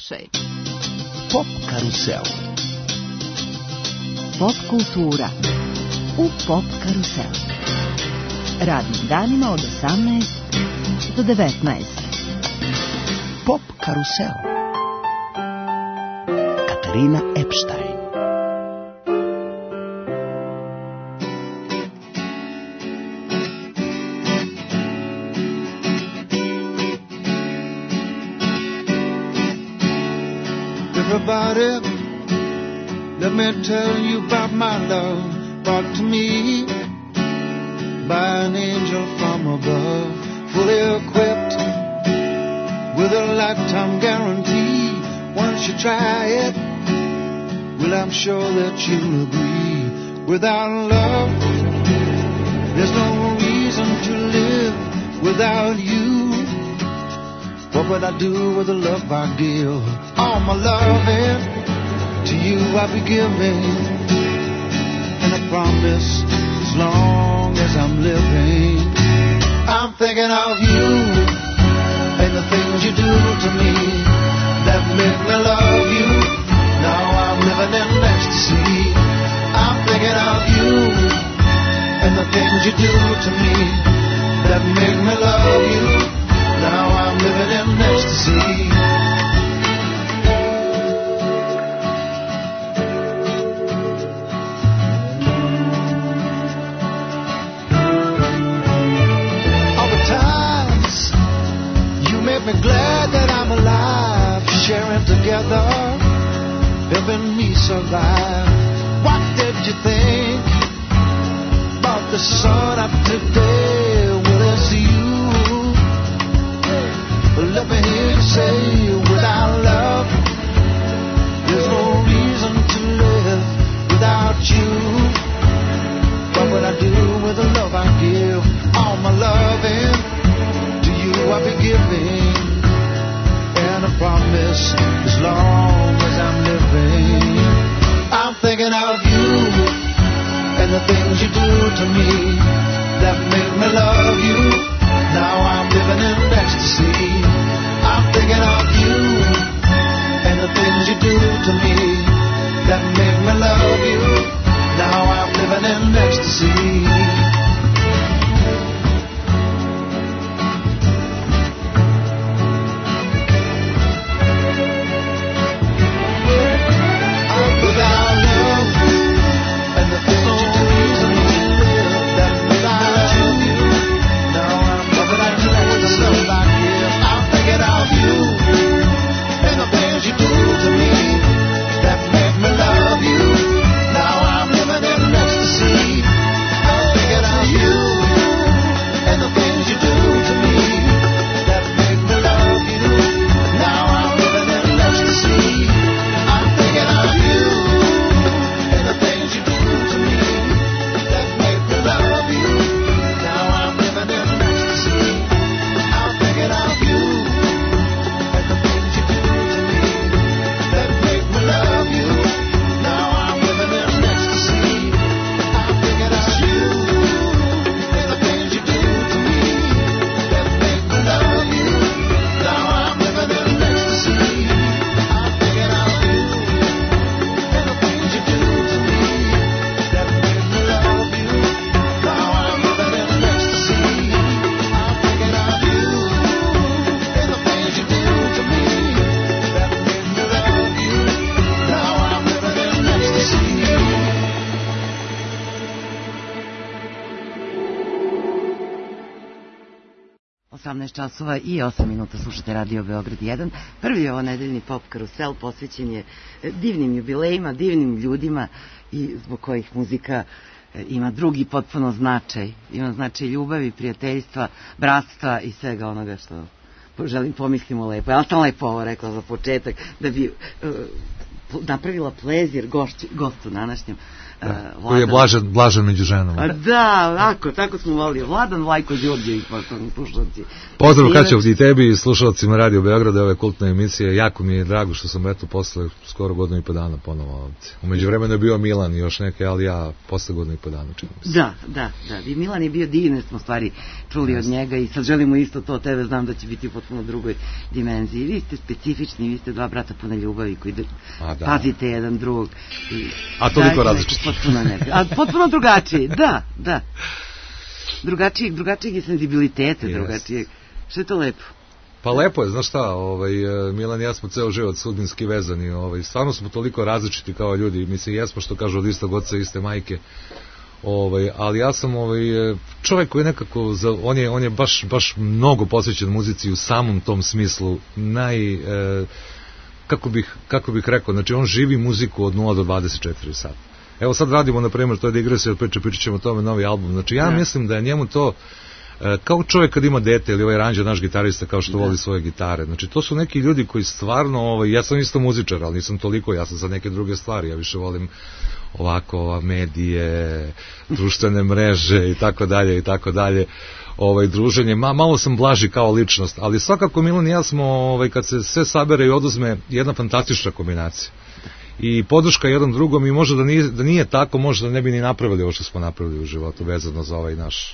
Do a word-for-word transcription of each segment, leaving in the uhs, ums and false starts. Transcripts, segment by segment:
slušaj. Pop karusel. Pop kultura u Pop karusel. Radnim danima od osamnaest do devetnaest. Pop karusel. Katarina Epstein. Everybody, let me tell you about my love brought to me by an angel from above, fully equipped with a lifetime guarantee. Once you try it, well, I'm sure that you'll agree. Without love, there's no reason to live. Without you, what would I do with the love I give? All my loving to you I'll be giving, and I promise as long as I'm living, I'm thinking of you and the things you do to me that make me love you. Now I'm living in ecstasy. I'm thinking of you and the things you do to me that make me love you. Now I'm living in ecstasy. All the times you make me glad that I'm alive, sharing together, helping me survive. What did you think about the sun of today? Well, it's you. Let me hear you say, without love, there's no reason to live. Without you, what would I do with the love I give? All my loving to you I'll be giving, and I promise as long as I'm living, I'm thinking of you and the things you do to me that make me love you. Now I'm living in ecstasy. I'm thinking of you and the things you do to me that make me love you. Now I'm living in ecstasy. osamnaest časova i osam minuta, slušate Radio Beograd jedan. Prvi ovo nedeljni Pop karusel posvećen je divnim jubilejima, divnim ljudima i zbog kojih muzika ima drugi potpuno značaj. Ima značaj ljubavi, prijateljstva, bratstva i svega onoga što želim pomislimo lepo. Ja sam lepo ovo rekla za početak da bi uh, napravila plezir gošću, gostu današnjem. Da, uh, koji je blažen, blažen među ženama. A da, tako, tako smo volili. Vladan Vlajko Đorđević, poštovani slušalci. Pozdrav Kaćov i tebi i slušalcima Radio Beograda, ove kultne emisije. Jako mi je drago što sam eto posle skoro godinu i po dana ponovo ovdje. U međuvremenu je bio Milan i još neke, ali ja posle godinu i po dana čini mi se. Da, da, da. I Milan je bio divne smo stvari čuli yes. od njega i sad želimo isto to tebe, znam da će biti u potpuno drugoj dimenziji. Vi ste specifični, vi ste dva brata pune ljubavi koji A, da. pazite jedan drugog. I a toliko različiti. Potpuno ne. A potpuno drugačiji, da, da. Drugačijeg, drugačijeg je senzibilitete, yes. drugačijeg. Što je to lepo? Pa lepo je, znaš šta, ovaj, Milan i ja smo ceo život sudbinski vezani, ovaj, stvarno smo toliko različiti kao ljudi, mislim, jesmo što kažu od istog oca, iste majke, ovaj, ali ja sam ovaj, čovjek koji nekako, on je, on je baš, baš mnogo posvećen muzici u samom tom smislu, naj... Eh, kako bih, kako bih rekao, znači on živi muziku od nula do dvadeset četiri sata. Evo sad radimo, na primjer, to je Digresi, od priče, pričat ćemo o tome novi album, znači ja da. mislim da je njemu to, kao čovjek kad ima dete, ili ovaj Ranđa, naš gitarista, kao što da. voli svoje gitare, znači to su neki ljudi koji stvarno, ovaj, ja sam isto muzičar, ali nisam toliko, ja sam za neke druge stvari, ja više volim ovako medije, društvene mreže i tako dalje i tako dalje. Ovaj druženje, Ma, malo sam blaži kao ličnost, ali svakako Milan i ja smo, ovaj, kad se sve sabere i oduzme, jedna fantastična kombinacija. I podrška jedan drugom i možda da nije, da nije tako, možda ne bi ni napravili ovo što smo napravili u životu, vezano za ovaj naš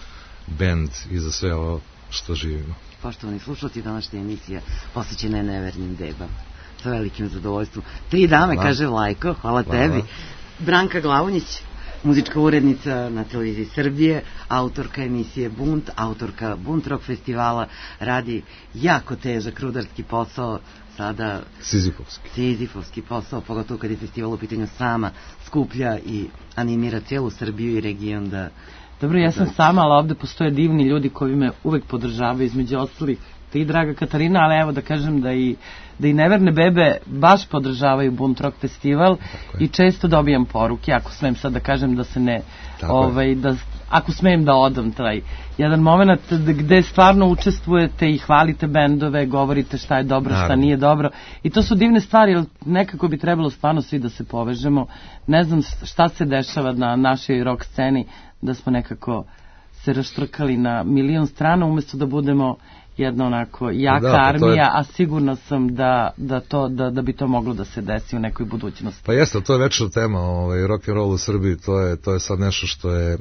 bend i za sve ovo što živimo. Poštovani slušalci, današnja emisija posvećena je nevernim debama. Sa velikim zadovoljstvom. Tri dame, hvala. Kaže Vlajko, hvala, hvala tebi. Branka Glavonjić, muzička urednica na televiziji Srbije, autorka emisije Bunt, autorka Bunt Rock festivala, radi jako težak rudarski posao, sada Sizifovski. Sizifovski posao, pogotovo kad je festival u pitanju, sama skuplja i animira cijelu Srbiju i region da... Dobro, ja sam sama, ali ovde postoje divni ljudi koji me uvek podržavaju, između ostalih ti, draga Katarina, ali evo da kažem da i da i neverne bebe baš podržavaju Bunt Rock festival i često dobijam poruke, ako smem sad da kažem da se ne, ovaj, da, ako smem da odam taj jedan moment gde stvarno učestvujete i hvalite bendove, govorite šta je dobro, šta Naravno. nije dobro i to su divne stvari, jer nekako bi trebalo stvarno svi da se povežemo. Ne znam šta se dešava na našoj rock sceni, da smo nekako se raštrkali na milion strana umesto da budemo jedna onako jaka da, armija, je... a sigurna sam da, da, to, da, da bi to moglo da se desi u nekoj budućnosti. Pa jeste, to je večna tema, ovaj, rock and roll u Srbiji, to je, to je sad nešto što je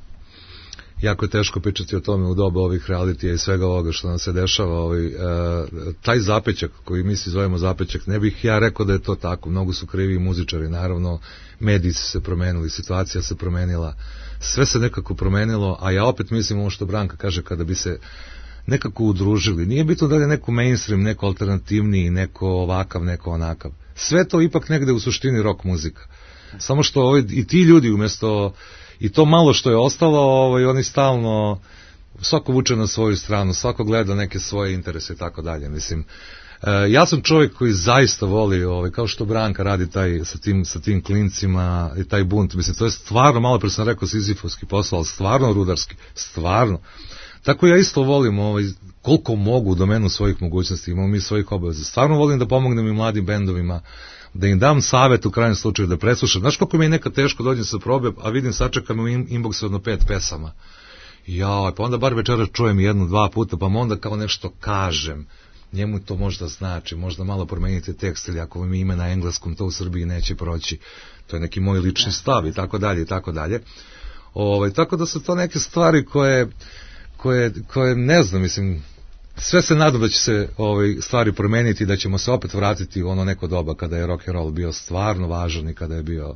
jako je teško pričati o tome u doba ovih realitija i svega ovoga što nam se dešava. Ovaj, uh, taj zapećak koji mi svi zovemo zapećak, ne bih ja rekao da je to tako, mnogo su krivi muzičari, naravno mediji su se promenili, situacija se promenila, sve se nekako promenilo, a ja opet mislim ovo što Branka kaže, kada bi se nekako udružili. Nije bitno da li je neko mainstream, neko alternativniji, neko ovakav, neko onakav. Sve to ipak negde u suštini rock muzika. Samo što ovaj, i ti ljudi umjesto, i to malo što je ostalo, ovaj, oni stalno, svako vuče na svoju stranu, svako gleda neke svoje interese i tako dalje. Mislim, e, ja sam čovjek koji zaista voli, ovaj, kao što Branka radi taj, sa, tim, sa tim klincima i taj bunt. Mislim, to je stvarno, malo pre sam rekao sizifovski posao, ali stvarno rudarski, stvarno. Tako ja isto volim ovaj, koliko mogu u domenu svojih mogućnosti, imamo mi svojih obaveza. Stvarno volim da pomognem i mladim bendovima, da im dam savjet u krajnjem slučaju, da preslušam. Znaš koliko mi je nekad teško dođem sa probe, a vidim sačekam u inboxu jedno pet pesama. Ja, pa onda bar večera čujem jednu, dva puta, pa onda kao nešto kažem. Njemu to možda znači, možda malo promenite tekst, ili ako mi ime na engleskom, to u Srbiji neće proći. To je neki moj lični stav i tako dalje i tako dalje. Ovaj, tako da su to neke stvari koje... Koje, koje ne znam, mislim, sve se nadam da će se ovaj, stvari promeniti, da ćemo se opet vratiti u ono neko doba kada je rock and roll bio stvarno važan i kada je bio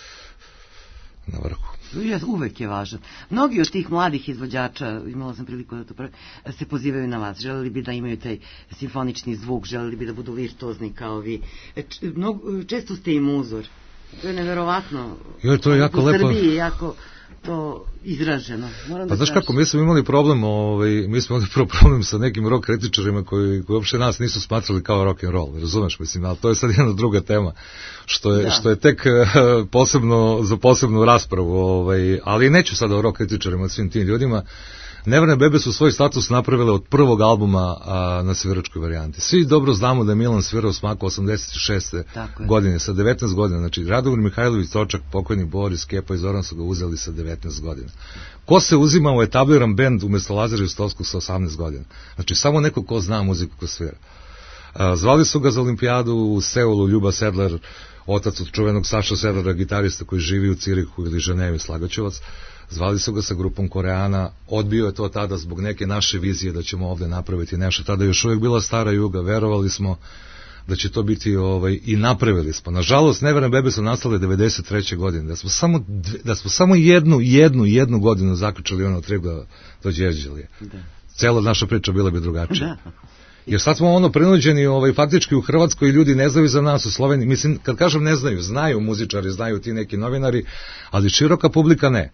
na vrhu. Uvek je važan. Mnogi od tih mladih izvođača, imala sam priliku da to pravi, se pozivaju na vas. Želeli bi da imaju taj simfonični zvuk, želeli bi da budu virtuozni kao vi. Mnogo, često ste im uzor. To je neverovatno. Jo, to je jako u lepo. U Srbiji je jako to izraženo. Moram pa da znaš kako, mi smo imali problem, ovaj, mi smo imali problem sa nekim rock kritičarima koji, koji uopšte nas nisu smatrali kao rock and roll, razumeš, mislim, ali to je sad jedna druga tema, što je, da. što je tek posebno, za posebnu raspravu, ovaj, ali neću sada o rock kritičarima, svim tim ljudima, Neverne bebe su svoj status napravile od prvog albuma a, na sviračkoj varijanti. Svi dobro znamo da je Milan svirao Smaku osamdeset šeste godine, sa devetnaest godina. Znači, Radomir Mihajlović Točak, pokojni Boris, Kepa i Zoran su ga uzeli sa devetnaest godina. Ko se uzima u etabliran bend umesto Lazara Justovskog sa osamnaest godina? Znači, samo neko ko zna muziku ko svira. A, zvali su ga za olimpijadu u Seulu Ljuba Sedlar, otac od čuvenog Saša Sedlara, gitarista koji živi u Cirihu ili Ženevi, Slagaćevac. Zvali su ga sa grupom Koreana, odbio je to tada zbog neke naše vizije da ćemo ovde napraviti nešto. Tada još uvijek bila stara Juga, verovali smo da će to biti ovaj, i napravili smo. Nažalost, Neverne bebe su nastale devedeset treće godine, da smo samo, da smo samo jednu, jednu, jednu godinu zaključali ono Trigla do Đerđelije. Cela naša priča bila bi drugačija. Jer sad smo ono prinuđeni ovaj, faktički u Hrvatskoj i ljudi ne znaju za nas u Sloveniji. Mislim, kad kažem ne znaju, znaju muzičari, znaju ti neki novinari, ali široka publika ne.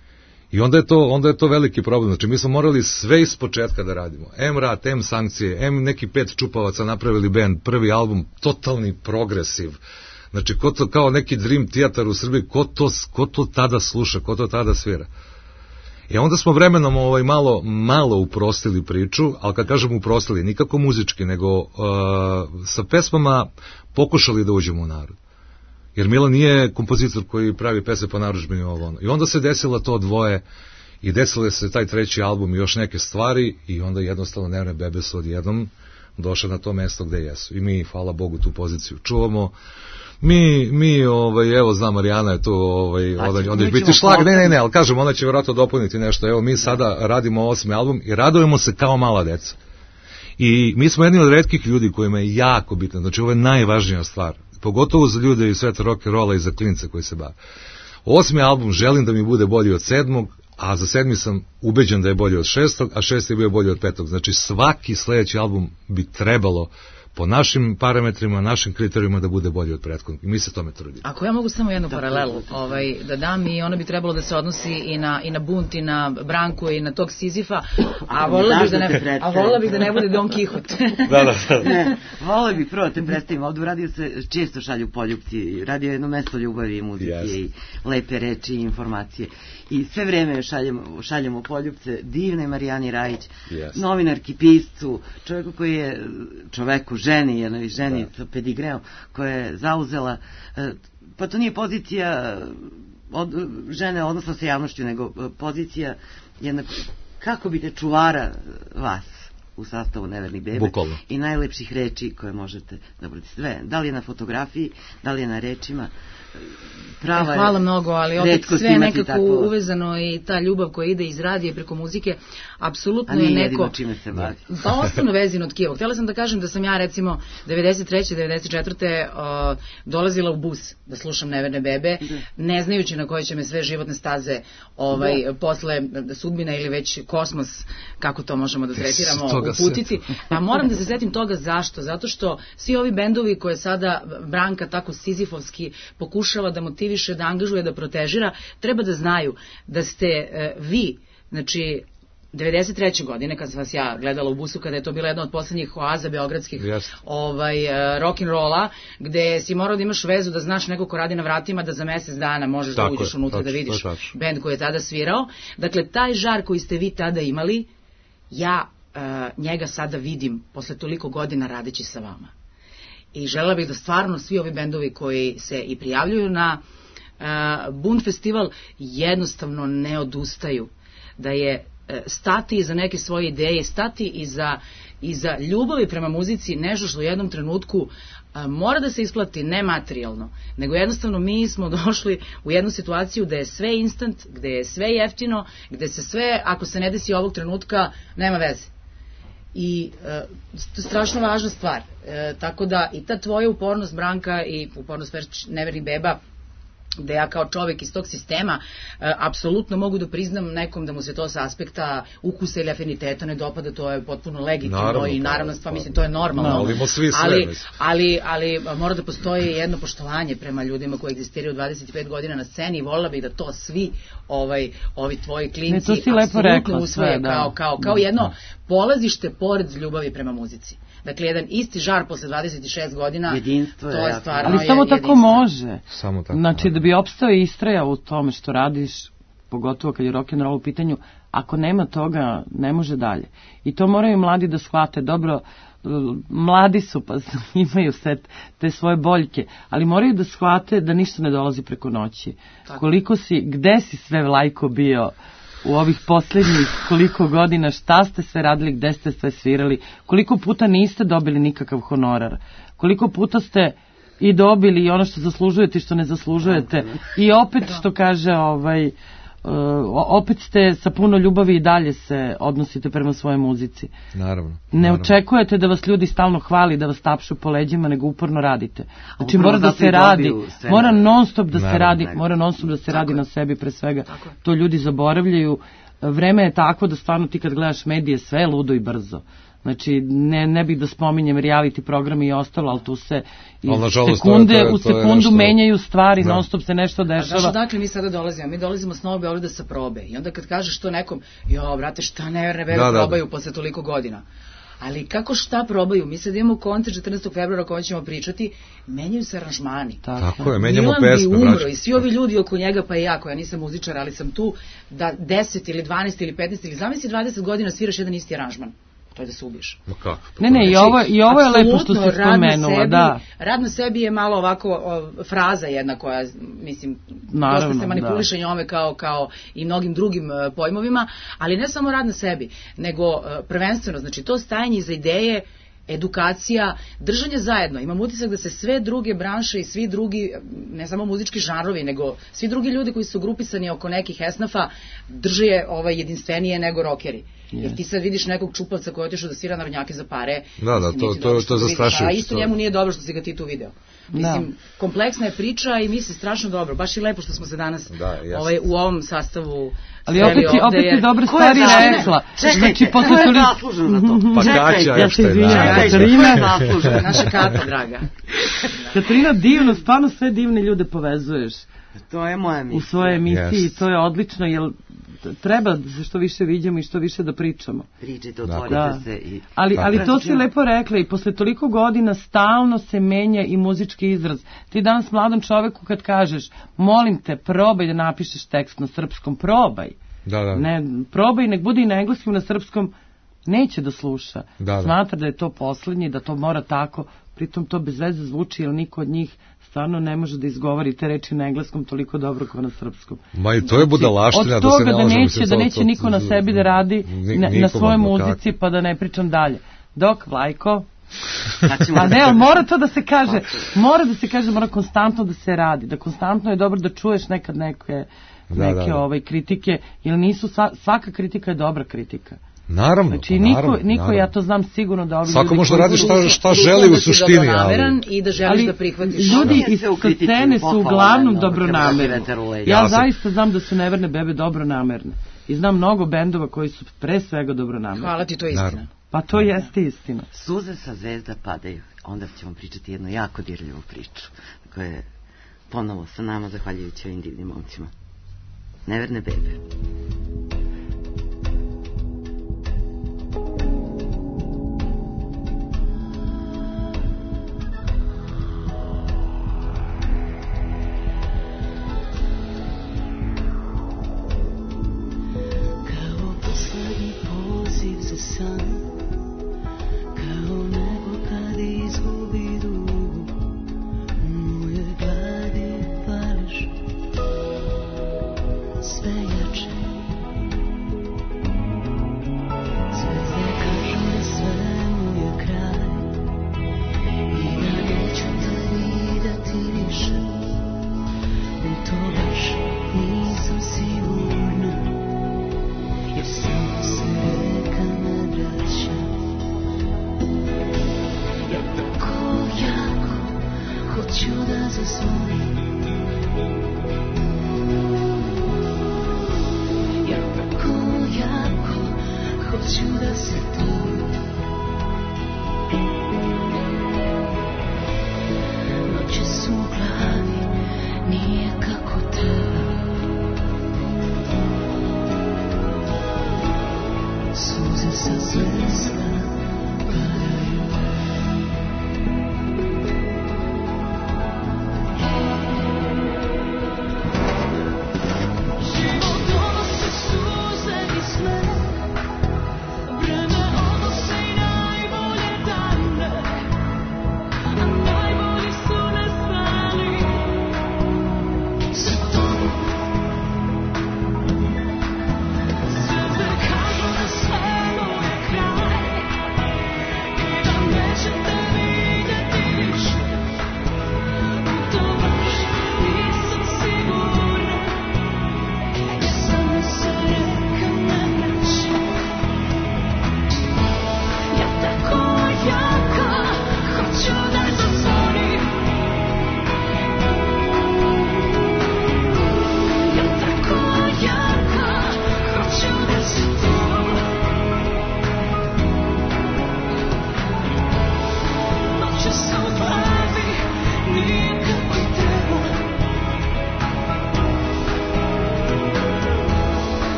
I onda je to, onda je to veliki problem. Znači, mi smo morali sve iz početka da radimo. M rat, M sankcije, M neki pet čupavaca napravili band, prvi album, totalni progresiv. Znači, ko to, kao neki Dream Theater u Srbiji, ko to, ko to tada sluša, ko to tada svira. I onda smo vremenom ovaj, malo, malo uprostili priču, ali kad kažem uprostili, nikako muzički, nego uh, sa pesmama pokušali da uđemo u narod. Jer Milan nije kompozitor koji pravi pesme po narudžbini ovo ono. I onda se desilo to dvoje i desilo se taj treći album i još neke stvari i onda jednostavno Neverne bebe su odjednom došle na to mesto gde jesu. I mi, hvala Bogu, tu poziciju čuvamo. Mi, mi, ovaj, evo, zna, Marijana je tu, ovaj, onda, onda će biti šlag, ne, ne, ne, ali kažem, ona će vjerojatno dopuniti nešto. Evo, mi sada radimo osmi album i radujemo se kao mala deca. I mi smo jedni od retkih ljudi kojima je jako bitno, znači ovo je najvažnija stvar. Pogotovo za ljude iz sveta rock'n'rolla i za klince koji se bave. Osmi album želim da mi bude bolji od sedmog, a za sedmi sam ubeđen da je bolji od šestog, a šesti je bio bolji od petog. Znači svaki sledeći album bi trebalo po našim parametrima, našim kriterijima da bude bolji od prethodnog. I mi se tome trudimo. Ako ja mogu samo jednu paralelu ovaj, da dam i ono bi trebalo da se odnosi i na, i na Bunt, i na Branku, i na tog Sizifa, a volila bih da ne, a volila bih da ne bude Don Kihot. Da, da, da. Ne, volila bih prvo te predstavim. Ovdje u radiju se često šalju poljupci. Radio je jedno mesto ljubavi i muzike yes. i lepe reči i informacije. I sve vreme šaljemo, šaljemo poljupce divne Marijani Rajić, yes. novinarki, piscu, čovjeku koji je, čoveku, ženi, jednoj ženi sa pedigreom, koja je zauzela, pa to nije pozicija od žene, odnosno sa javnošću, nego pozicija jedna, kako bite čuvara vas u sastavu Nevernih bebe. Bukvalno. I najlepših reči koje možete da budete sve. Da li je na fotografiji, da li je na rečima. Prava e, hvala mnogo, ali opet sve nekako tako uvezano i ta ljubav koja ide iz radije preko muzike, apsolutno je neko... A nije jedino čime se bavi. Pa ostanu vezin od Kijeva. Htjela sam da kažem da sam ja recimo devedeset treće devedeset četvrte Uh, dolazila u bus da slušam Neverne bebe, da. Ne znajući na koje će me sve životne staze ovaj, da. posle sudbina ili već kosmos, kako to možemo da tretiramo, uputiti. Pa moram da se setim toga zašto. Zato što svi ovi bendovi koje sada Branka tako sizifovski pokušava da motiviše, da angažuje, da protežira, treba da znaju da ste uh, vi, znači devedeset treće godine, kad sam vas ja gledala u busu, kada je to bila jedna od poslednjih oaza beogradskih yes. ovaj, uh, rock'n'rolla, gde si morao da imaš vezu, da znaš neko ko radi na vratima, da za mesec dana možeš tako da uđeš je, unutra, tač, da vidiš tač. bend koji je tada svirao. Dakle, taj žar koji ste vi tada imali, ja uh, njega sada vidim posle toliko godina radeći sa vama. I želela bih da stvarno svi ovi bendovi koji se i prijavljuju na uh, Bunt festival jednostavno ne odustaju. Da je uh, stati iza neke svoje ideje, stati iza, iza ljubavi prema muzici, nešto što u jednom trenutku uh, mora da se isplati, ne materijalno, nego jednostavno mi smo došli u jednu situaciju da je sve instant, gde je sve jeftino, gde se sve, ako se ne desi ovog trenutka, nema veze. I e, to je strašno važna stvar, e, tako da i ta tvoja upornost, Branka, i upornost Nevernih beba, da ja kao čovjek iz tog sistema e, apsolutno mogu da priznam nekom da mu se to sa aspekta ukusa ili afiniteta ne dopada, to je potpuno legitimno naravno, i naravno stvar, mislim, to je normalno, no, svi sve, ali, ali, ali mora da postoji jedno poštovanje prema ljudima koji egzistiraju dvadeset pet godina na sceni i volila bih da to svi ovaj, ovi tvoji klinci apsolutno usvoje da. kao, kao, kao jedno polazište pored ljubavi prema muzici. Dakle, jedan isti žar posle dvadeset šest godina, jedinstvo to je stvarno ali samo je, tako može. Samo tako. Znači, da bi opstao i istrajao u tome što radiš, pogotovo kad je rock'n'roll u pitanju, ako nema toga, ne može dalje. I to moraju mladi da shvate. Dobro, mladi su, pa imaju sve te svoje boljke, ali moraju da shvate da ništa ne dolazi preko noći. Tako. Koliko si, gde si sve Vlajko bio u ovih posljednjih koliko godina, šta ste sve radili, gde ste sve svirali, koliko puta niste dobili nikakav honorar, koliko puta ste i dobili i ono što zaslužujete i što ne zaslužujete, i opet što kaže ovaj, Uh, opet ste sa puno ljubavi i dalje se odnosite prema svojoj muzici. Naravno. Ne naravno. očekujete da vas ljudi stalno hvali, da vas tapšu po leđima, nego uporno radite. Znači mora da se radi, mora non stop da se radi, mora non stop da se radi na sebi pre svega. To ljudi zaboravljaju. Vreme je tako da stvarno ti kad gledaš medije sve je ludo i brzo. Znači, ne, ne bih da spominjem reality programi i ostalo, ali tu se iz sekunde to je, to je, u sekundu nešto, menjaju stvari, da. Non stop se nešto dešava. Znaš odakle mi sada dolazimo? Mi dolazimo s Novog Beograda sa probe i onda kad kažeš to nekom, jo, brate, šta neverne bebe da, probaju da. Posle toliko godina. Ali kako šta probaju? Mi sad imamo koncert četrnaestog februara o kojem ćemo pričati, menjaju se aranžmani. Tako je, menjamo pesme. Milan bi umro i svi ovi ljudi oko njega, pa i ja, koja nisam muzičar, ali sam tu, da deset ili dvanaest ili petnaest ili zamisli dvadeset godina sviraš jedan isti aranžman. To je da se ubiješ. Ma kako? Ne, ne, i ovo, i ovo je lepo što si spomenula, da. Rad na sebi je malo ovako o, fraza jedna koja, mislim, naravno, dosta se manipuliše da. Njome kao, kao i mnogim drugim uh, pojmovima, ali ne samo rad na sebi, nego uh, prvenstveno, znači to stajanje iza ideje, edukacija, držanje zajedno. Imam utisak da se sve druge branše i svi drugi, ne samo muzički žanrovi, nego svi drugi ljudi koji su grupisani oko nekih esnafa drže ovaj, jedinstvenije nego rokeri. Yes. Jer ti sad vidiš nekog čupavca koji je otišao da svira narodnjake za pare. Da, da, to, to, to je zastrašujuće. A isto njemu nije dobro što si ga ti tu video. Mislim, da. Kompleksna je priča i misli strašno dobro. Baš i lepo što smo se danas da, ovaj, u ovom sastavu ali opet ti, opet ti dobre stvari rekla. Čekajte, ko je zaslužen za to? Pa Kaća, ja se izvinjam, Katarina. Naša Kata, draga. Katarina, divno, stvarno sve divne ljude povezuješ. To je moja misija. U svojoj emisiji, yes. To je odlično, jer treba da se što više vidimo i što više da pričamo. Pričajte, otvorite da. se. I... Ali, ali to si lepo rekla i posle toliko godina stalno se menja i muzički izraz. Ti danas mladom čoveku kad kažeš, molim te, probaj da napišeš tekst na srpskom, probaj. Da, da. Ne, probaj, nek bude i na engleskom, na srpskom, neće da sluša. Da, da. Smatra da je to poslednji, da to mora tako, pritom to bez veze zvuči, jer niko od njih stvarno ne može da izgovori te reči na engleskom toliko dobro kao na srpskom. Ma i to je budalaština znači, da se ne možemo... Od toga da neće, da neće niko na sebi da radi na, na svojoj muzici, pa da ne pričam dalje. Dok, Vlajko... A ne, ali mora to da se kaže, mora da se kaže, mora konstantno da se radi, da konstantno je dobro da čuješ nekad neke, neke da, da, da. Ovaj, kritike, jer nisu, svaka kritika je dobra kritika. Naravno, znači, pa, niko, naravno, niko naravno. Ja to znam sigurno da ovi svako ljudi... može da radi šta, šta želi u suštini, ali... I da želiš da prihvatiš. Ljudi iz scene su uglavnom dobronamerni. Ja, ja zaista znam da su Neverne bebe dobronamerne. I znam mnogo bendova koji su pre svega dobronamerni. Hvala ti, to je istina. Naravno. Pa to jeste istina. Suze sa zvezda padaju. Onda ćemo pričati jednu jako dirljivu priču koja je ponovo sa nama zahvaljujući ovim divnim momcima. Neverne bebe. San, kao nebo kad izgubi dugu, u mojoj glavi pališ sve jače. Zvezde kažu da svemu je kraj i da neću te videti više. U to baš nisam sigurna, jer samo se reka ne vraća. Ja tako jako hoću da zasvonim, ja tako jako hoću da se tujim. Noće su u glavi, nije kako treba. Suze sa zvezda padaju. Život donose suze i sve.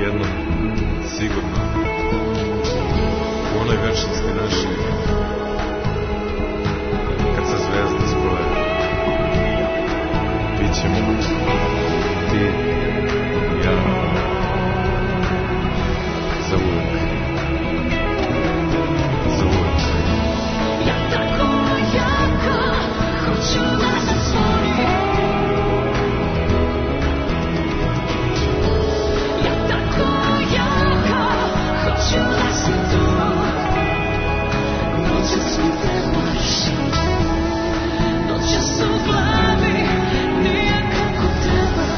jednom sigurno u onoj večnosti našoj kad se zvezda spoje bit ćemo ti i ja za uvek za uvek. Ja tako jaka hoću da se svojim. Ja tako jaka hoću da se tu. Noćas mi trebaš, noćas u glavi nije kako treba.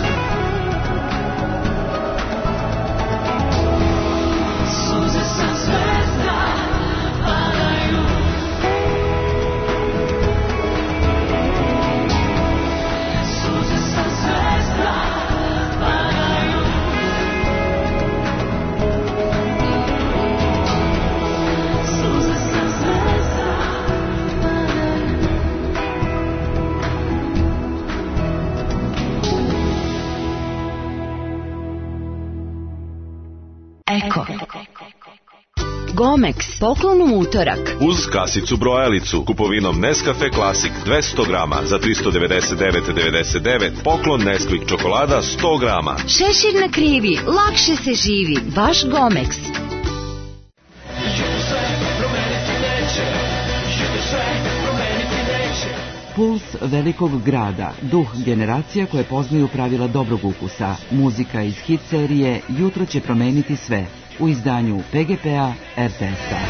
Suze sa zvezda padaju. Suze sa zvezda padaju. Suze sa zvezda padaju. Eko. Gomex, poklon u utorak. Uz kasicu brojalicu, kupovinom Nescafe Classic dvesta grama za tristo devedeset devet devedeset devet, poklon Nesquik čokolada sto grama. Šešir na krivi, lakše se živi. Vaš Gomex. Puls velikog grada, duh generacija koje poznaju pravila dobrog ukusa. Muzika iz hit serije Jutro će promeniti sve u izdanju P G P-a R T S-a.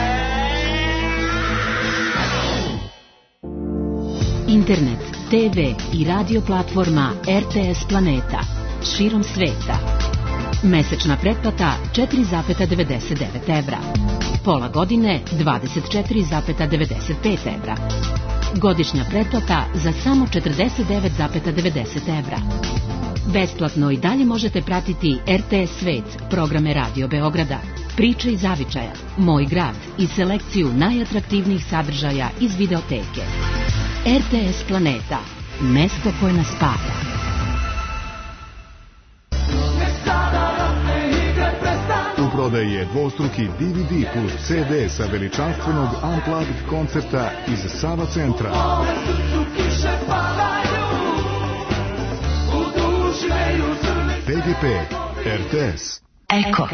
Internet, te ve i radio platforma R T S Planeta. Širom sveta. Mesečna pretplata četiri zarez devedeset devet evra. Pola godine dvadeset četiri zarez devedeset pet evra. Godišnja pretplata za samo četrdeset devet zarez devedeset evra. Besplatno i dalje možete pratiti R T S Svet, programe Radio Beograda, priče iz zavičaja, Moj grad i selekciju najatraktivnijih sadržaja iz videoteke. R T S Planeta, mesto koje nas spaja. U prodaji je dvostruki D V D plus C D sa veličanstvenog Unplugged koncerta iz Sava centra. P G P, R T S. Eko.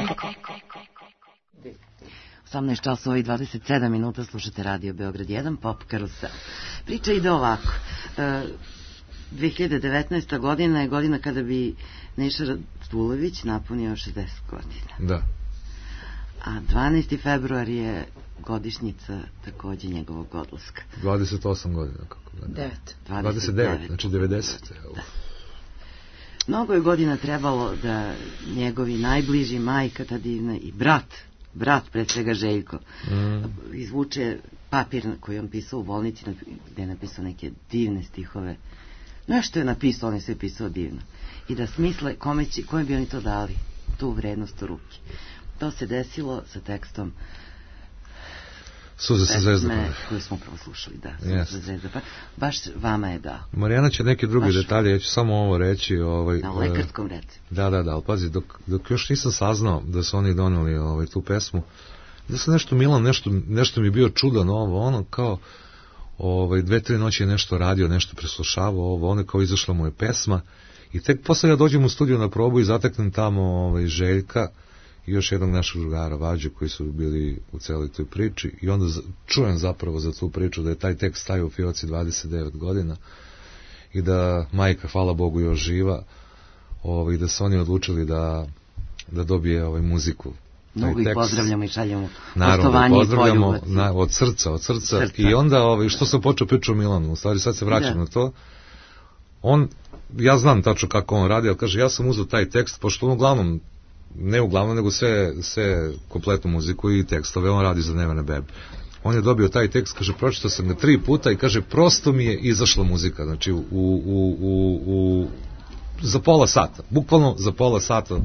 osamnaest časova i dvadeset sedam minuta, slušate Radio Beograd jedan, Pop Karusel. Priča ide ovako. E, dve hiljade devetnaesta godina je godina kada bi Neša Radulović napunio šezdeset godina. Da. A dvanaesti februar je godišnjica takođe njegovog odlaska. dvadeset osam godina, kako ga. devet. dvadeset devet, znači devedeset. Da. Mnogo je godina trebalo da njegovi najbliži, majka ta divna i brat, brat pre svega Željko, mm. izvuče papir koji on pisao u bolnici gde je napisao neke divne stihove. Nešto je napisao, on je sve pisao divno. I da smisle kome, će, kome bi oni to dali, tu vrednost u ruki. To se desilo sa tekstom Suze sa zvezda koju smo prvo slušali, da, Suze yes. sa zvezda, pa baš vama je dao. Marijana će neke druge baš detalje, ja ću samo ovo reći. Ovaj, na lekarskom receptu. Da, da, da, ali pazi, dok, dok još nisam saznao da su oni doneli ovaj, tu pesmu, da sam nešto Milan, nešto, nešto mi je bio čudan ovo, ono kao ovaj, dve, tri noći je nešto radio, nešto preslušavao, ovo, ono kao izašla mu je pesma i tek posle ja dođem u studiju na probu i zateknem tamo ovaj, Željka i još jednog našeg drugara Vađe koji su bili u celoj toj priči i onda čujem zapravo za tu priču da je taj tekst stavio u fioci dvadeset devet godina i da majka, hvala Bogu, još živa, ovaj, da su oni odlučili da, da dobije ovaj, muziku. Mnogo ih pozdravljamo i šaljamo poštovanje i tvoju na, od srca, od srca. srca. I onda, ovaj, što sam počeo priču o Milanu, u stvari sad se vraćam da. na to, on, ja znam tačno kako on radi, ali kaže, ja sam uzeo taj tekst, pošto on uglavnom, ne uglavnom, nego sve, sve kompletnu muziku i tekstove, on radi za Nevene bebe. On je dobio taj tekst, kaže, pročitao sam ga tri puta i kaže, prosto mi je izašla muzika, znači, u, u, u, u za pola sata, bukvalno za pola sata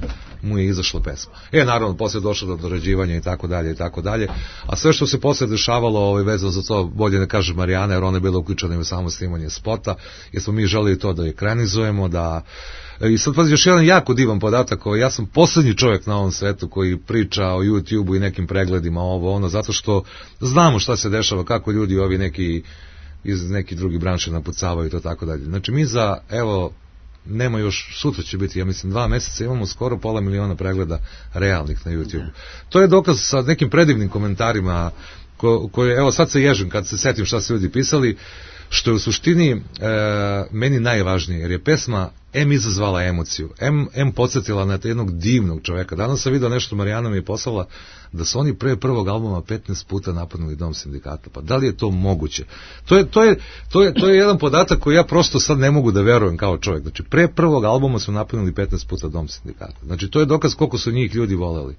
mu je izašla pesma. E, naravno, posle je došlo do dorađivanja i tako dalje i tako dalje, a sve što se posle dešavalo ovaj, vezano za to, bolje ne kaže Marijana, jer ona je bila uključena u samo snimanje spota, jer smo mi želeli to da ekranizujemo, da... I sad pazi, još jedan jako divan podatak, ovaj, ja sam poslednji čovjek na ovom svetu koji priča o YouTube-u i nekim pregledima, ovo, ono, zato što znamo šta se dešava, kako ljudi ovi neki iz nekih drugih branša napucavaju i to tako dalje. Znači, mi za, evo, nema još, sutra će biti, ja mislim, dva meseca, imamo skoro pola miliona pregleda realnih na YouTube. To je dokaz sa nekim predivnim komentarima ko, koje, evo, sad se ježim kad se setim šta su ljudi pisali, što je u suštini e, meni najvažnije, jer je pesma em izazvala emociju, em, em podsjetila na jednog divnog čoveka. Danas sam vidio nešto, Marijana mi je poslala da su oni pre prvog albuma petnaest puta napadnuli Dom sindikata. Pa da li je to moguće? To je, to je, to je, to je jedan podatak koji ja prosto sad ne mogu da verujem kao čovjek. Znači, pre prvog albuma su napadnuli petnaest puta Dom sindikata. Znači, to je dokaz koliko su njih ljudi voleli.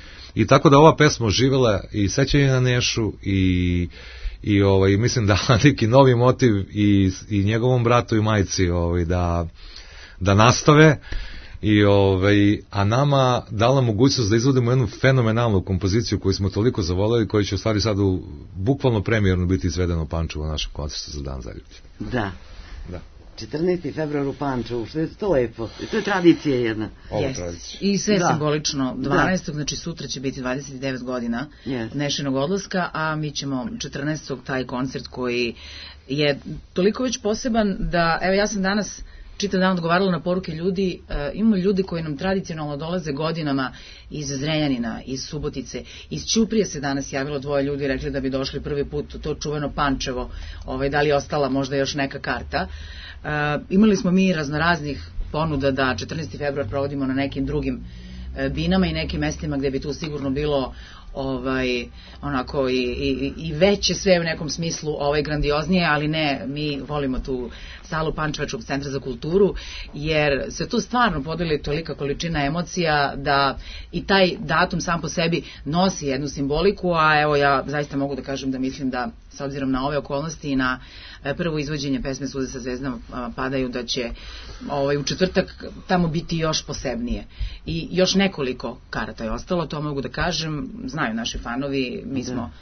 I tako da ova pesma oživjela i sećanje na Nešu i i ovaj mislim da neki novi motiv i i njegovom bratu i majci ovaj da da nastave i ovaj a nama dala mogućnost da izvodimo jednu fenomenalnu kompoziciju koju smo toliko zavoleli, koja će u stvari sad u bukvalno premijerno biti izvedena u Pančevu na našem koncertu za Dan zaljubljenih. Da. Da. četrnaesti februar u Pančevu, što je to lepo. To je tradicija jedna. Yes. I sve da. simbolično. dvanaestog znači sutra će biti dvadeset devet godina yes. Nešinog odlaska, a mi ćemo četrnaestog taj koncert koji je toliko već poseban da, evo ja sam danas čitav dan odgovarala na poruke ljudi, e, imamo ljudi koji nam tradicionalno dolaze godinama iz Zrenjanina, iz Subotice, iz Ćuprije se danas javilo dvoje ljudi, rekli da bi došli prvi put u to čuveno Pančevo, ovaj, da li je ostala možda još neka karta. E, imali smo mi raznoraznih ponuda da četrnaesti februar provodimo na nekim drugim e, binama i nekim mestima gde bi tu sigurno bilo ovaj onako i, i, i veće sve u nekom smislu ovaj grandioznije, ali ne, mi volimo tu salu Pančevačkog centra za kulturu, jer se tu stvarno podeli tolika količina emocija da i taj datum sam po sebi nosi jednu simboliku, a evo ja zaista mogu da kažem da mislim da s obzirom na ove okolnosti i na prvo izvođenje pesme Suze sa zvezdama padaju, da će ovaj, u četvrtak tamo biti još posebnije. I još nekoliko karata je ostalo, to mogu da kažem, znaju naši fanovi, mi smo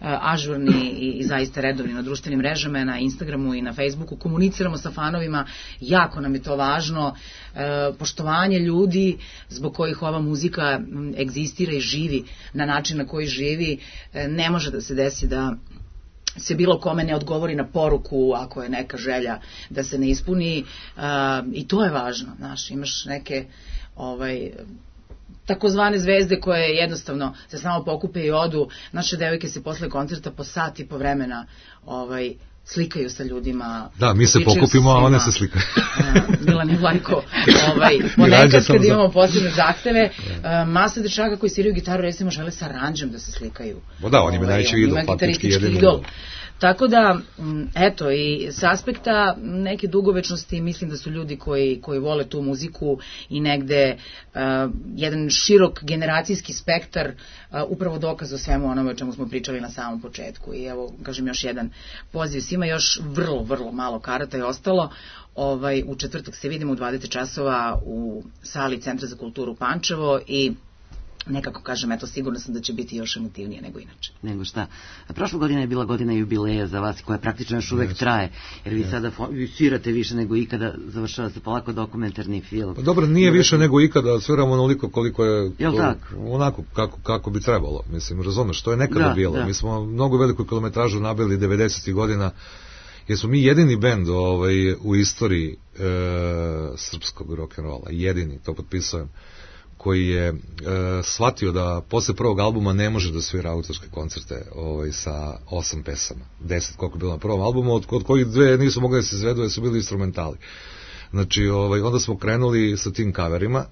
ažurni i, i zaista redovni na društvenim mrežama, na Instagramu i na Facebooku, komuniciramo sa fanovima, jako nam je to važno, e, poštovanje ljudi zbog kojih ova muzika egzistira i živi na način na koji živi, e, ne može da se desi da se bilo kome ne odgovori na poruku ako je neka želja da se ne ispuni, uh, i to je važno, znaš, imaš neke ovaj takozvane zvezde koje jednostavno se samo pokupe i odu. Naše devojke se posle koncerta po sat i po vremena ovaj slikaju sa ljudima. Da, mi se pokupimo, a one se slikaju. Milan i Vlajko, ovaj, ponekad kad imamo posebne zahteve, masa dečaka koji sviraju gitaru, recimo, žele sa aranđem da se slikaju. Bo da, on ima najveći idol, faktički jedini idol. Tako da, eto, i s aspekta neke dugovečnosti mislim da su ljudi koji, koji vole tu muziku i negde uh, jedan širok generacijski spektar uh, upravo dokaz o svemu onome o čemu smo pričali na samom početku. I evo, kažem, još jedan poziv svima, još vrlo, vrlo malo karata je ostalo. Ovaj, u četvrtak se vidimo u dvadeset časova u sali Centra za kulturu Pančevo i nekako kažem, eto, sigurno sam da će biti još emotivnije nego inače. Nego šta. Prošla godina je bila godina jubileja za vas, koja praktično još uvek yes. traje, jer vi yes. sada svirate više nego ikada, završava se polako dokumentarni film. Pa dobro, nije više nego ikada, sviramo onoliko koliko je, jel tako? Onako kako, kako bi trebalo, mislim, razumeš, što je nekada da, bilo. Da. Mi smo mnogo veliku kilometražu nabili devedesetih godina, jer smo mi jedini bend ovaj, u istoriji e, srpskog rock'n'rolla, jedini, to potpisujem, koji je e, shvatio da posle prvog albuma ne može da svira autorske koncerte ovaj, sa osam pesama, deset koliko je bilo na prvom albumu, od, od kojih dve nisu mogli da se izvedu, jer su bili instrumentali. Znači, ovaj, onda smo krenuli sa tim coverima,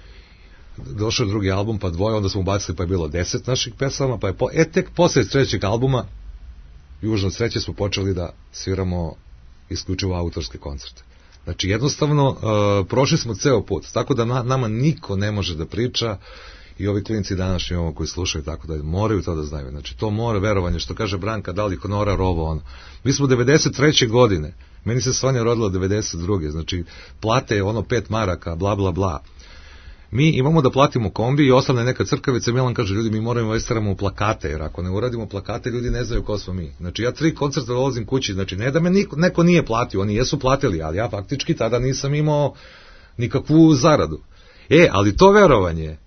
došao je drugi album, pa dvoje, onda smo ubacili, pa je bilo deset naših pesama, pa je po, e, tek posle trećeg albuma Južno sreće smo počeli da sviramo isključivo autorske koncerte. Znači, jednostavno, uh, prošli smo ceo put, tako da na, nama niko ne može da priča, i ovi klinici današnji ovo koji slušaju, tako da moraju to da znaju. Znači, to mora verovanje, što kaže Branka, da li honorar ovo, ono. Mi smo devedeset treće godine, meni se Sonja rodila devedeset druge, znači, plate je ono pet maraka, bla, bla, bla. Mi imamo da platimo kombi i ostane neka crkavica. Milan kaže, ljudi, mi moramo investiramo u plakate, jer ako ne uradimo plakate, ljudi ne znaju ko smo mi. Znači, ja tri koncerta dolazim kući, znači, ne da me niko, neko nije platio, oni jesu platili, ali ja faktički tada nisam imao nikakvu zaradu. E, ali to verovanje,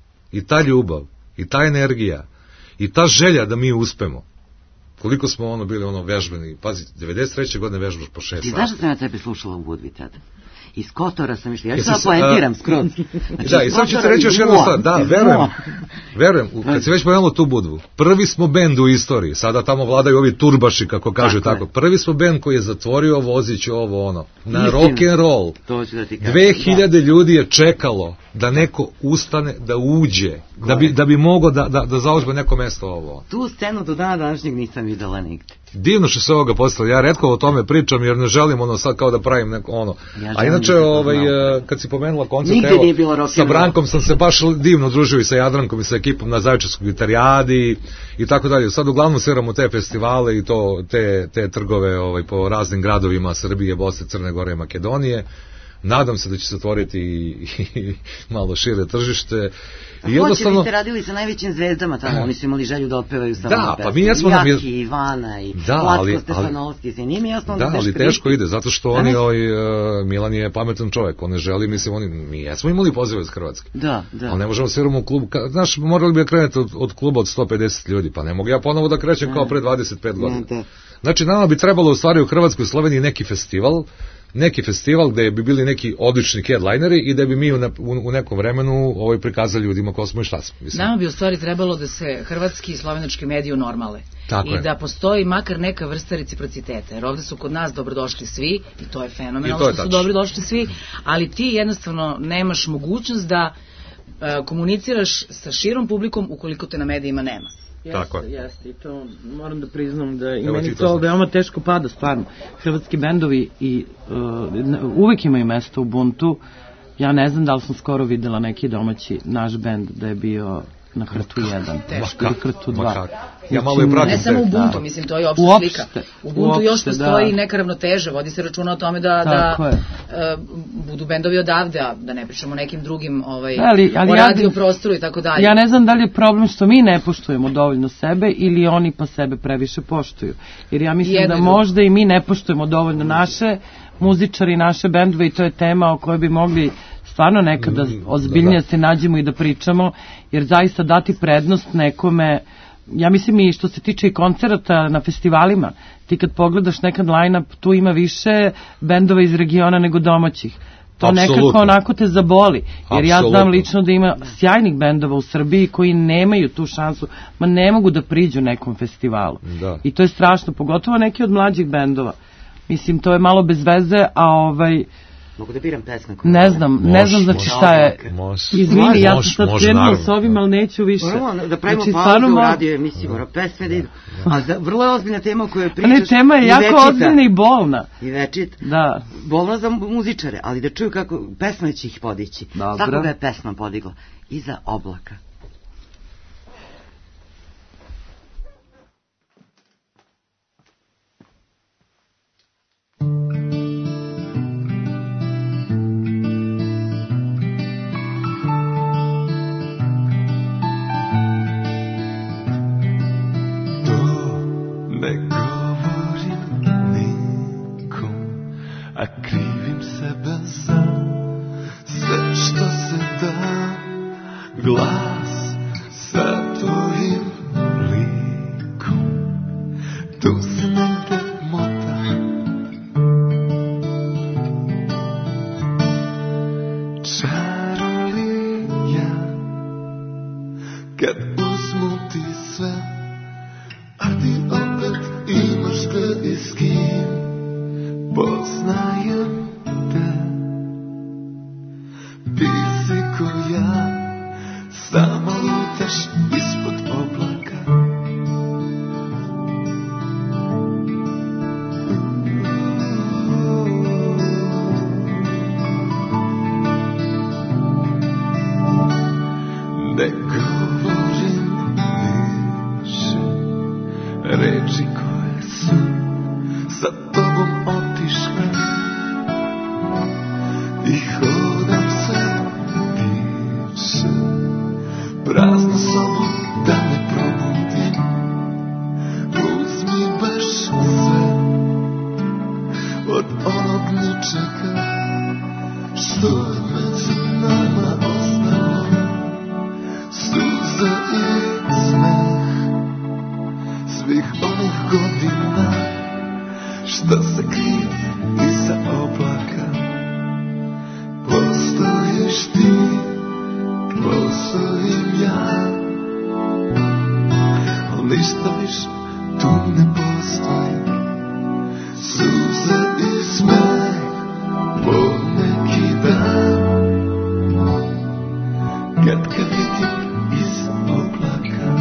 i ta ljubav, i ta energija, i ta želja da mi uspemo, koliko smo ono bili ono vežbeni, pazi, devedeset treće godine vežbaš po šest sati. Ti znaš da sam ja tebe slušala u Budvi tada? Iz Kotora sam išla, ja ću sada poentiram skroz. Znači, da, i sad ću ti reći još jednu stvar, da, verujem, verujem, kad si već pomenuo tu Budvu, prvi smo bend u istoriji, sada tamo vladaju ovi turbaši, kako kažu tako, tako. Prvi smo bend koji je zatvorio Vozić ovo ono, na rock and roll. Da dve hiljade da. ljudi je čekalo da neko ustane, da uđe, da bi, da bi mogo da, da, da zauzme neko mesto ovo. Tu scenu do dana današnjeg nisam videla nigde. Divno što se ovoga postalo, ja retko o tome pričam jer ne želim ono sad kao da pravim neko ono. Ja a inače ovaj, kad si pomenula koncert, evo, sa Brankom sam se baš divno družio i sa Jadrankom i sa ekipom na Zaječarskoj gitarijadi i tako dalje. Sad uglavnom sviramo te festivale i to, te, te trgove ovaj, po raznim gradovima Srbije, Bosne, Crne Gore i Makedonije. Nadam se da će se otvoriti i, i malo šire tržište. I jednostavno... vi ste radili sa najvećim zvezdama tamo, oni su imali želju da otpevaju sa da, pa mi jesmo nam... Jaki, Ivana i da, Vlatko Stefanovski, se nije mi jasno da, ali teško ide, zato što oni, ovaj, uh, Milan je pametan čovjek, on ne želi, mislim, oni, mi jesmo imali pozive iz Hrvatske. Da, da. Ali ne možemo sviramo u klubu, ka, znaš, morali bi da krenete od, od kluba od sto pedeset ljudi, pa ne mogu ja ponovo da krećem kao pre dvadeset pet godina. Da, da. Znači, nama bi trebalo u stvari u Hrvatskoj i Sloveniji neki festival, neki festival gde bi bili neki odlični headlineri i da bi mi u, ne, u, u nekom vremenu ovaj prikazali ljudima ko smo i šta smo. Mislim. Nama bi u stvari trebalo da se hrvatski i slovenački mediji unormale. Tako I je. Da postoji makar neka vrsta reciprociteta, jer ovde su kod nas dobrodošli svi i to je fenomenalno što su dobrodošli svi, ali ti jednostavno nemaš mogućnost da uh, komuniciraš sa širom publikom ukoliko te na medijima nema. Jeste, jeste, i to moram da priznam da i meni to veoma teško pada, stvarno. Hrvatski bendovi i uh, uvek imaju mesto u buntu. Ja ne znam da li sam skoro videla neki domaći naš bend da je bio na Hrtu jedan, ili Hrtu dva. Ja malo je pratim. Ne samo u buntu, mislim, to je opšta uopšte, slika. U buntu još postoji da. Neka ravnoteža, vodi se računa o tome da, da uh, budu bendovi odavde, a da ne pričamo o nekim drugim ovaj, ali, ali o radio ja, prostoru i tako dalje. Ja ne znam da li je problem što mi ne poštujemo dovoljno sebe ili oni pa sebe previše poštuju. Jer ja mislim Jedno da možda i mi ne poštujemo dovoljno naše muzičari, naše bendove i to je tema o kojoj bi mogli stvarno nekada ozbiljnije se nađemo i da pričamo, jer zaista dati prednost nekome, ja mislim i što se tiče i koncerata na festivalima, ti kad pogledaš nekad line-up, tu ima više bendova iz regiona nego domaćih. To Absolutno. Nekako onako te zaboli, jer Absolutno. Ja znam lično da ima sjajnih bendova u Srbiji koji nemaju tu šansu, ma ne mogu da priđu nekom festivalu. Da. I to je strašno, pogotovo neki od mlađih bendova. Mislim, to je malo bez veze, a ovaj... Mogu da biram pesme? Ne znam, mož, ne znam znači šta je. Izvini, ja sam sad krenula s ovim, ali neću više. Moramo da pravimo znači, pauzu u radio emisiji, mora pesme da idu. A da, vrlo je ozbiljna tema o kojoj pričaš. Ne, tema je jako večita. Ozbiljna i bolna. I večit. Da. Bolna za muzičare, ali da čuju kako pesma će ih podići. Dobro. Tako ga je pesma podigla. Iza oblaka. A krivim sebe za sve što se da, glas sa tvojim likom tu se negde mota. Čarolija kad uzmu ti sve, a ti opet imaš gde i s kim. Poznajem te, ti si ko ja, samo lutaš ispod oblaka. Ne govorim više reči koje su sa tobom otišle i hodam se ti Praznu sobu da ne probudim, uzmi baš sve od onog ničega što je među nama ostalo. Suza i smeh svih onih godina što se krije iza oblaka. Postojiš ti, postojim ja, al ništa više tu ne postoji. Suze i smeh po neki dan, kad ga vidim iz oblaka.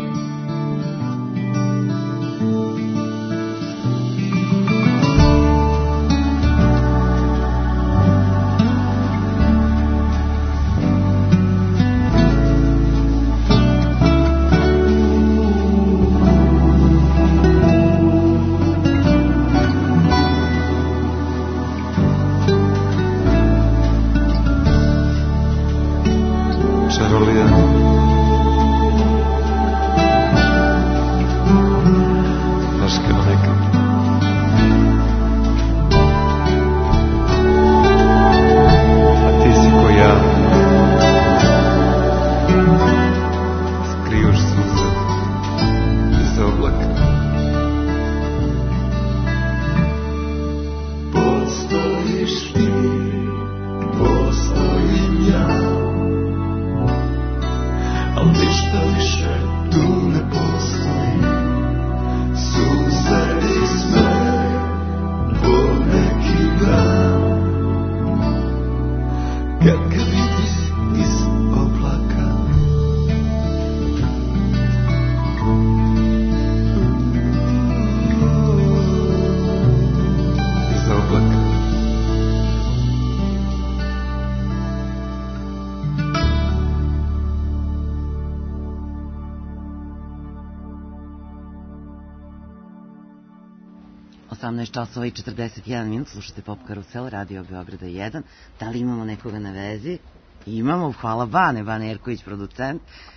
osamnaest časova i četrdeset jedan minut, slušate Pop Karusel, Radio Beograda jedan. Da li imamo nekoga na vezi? Imamo, hvala Bane, Bane Jerković, producent.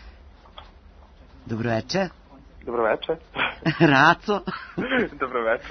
Dobroveče. Dobroveče. Raco. Dobroveče.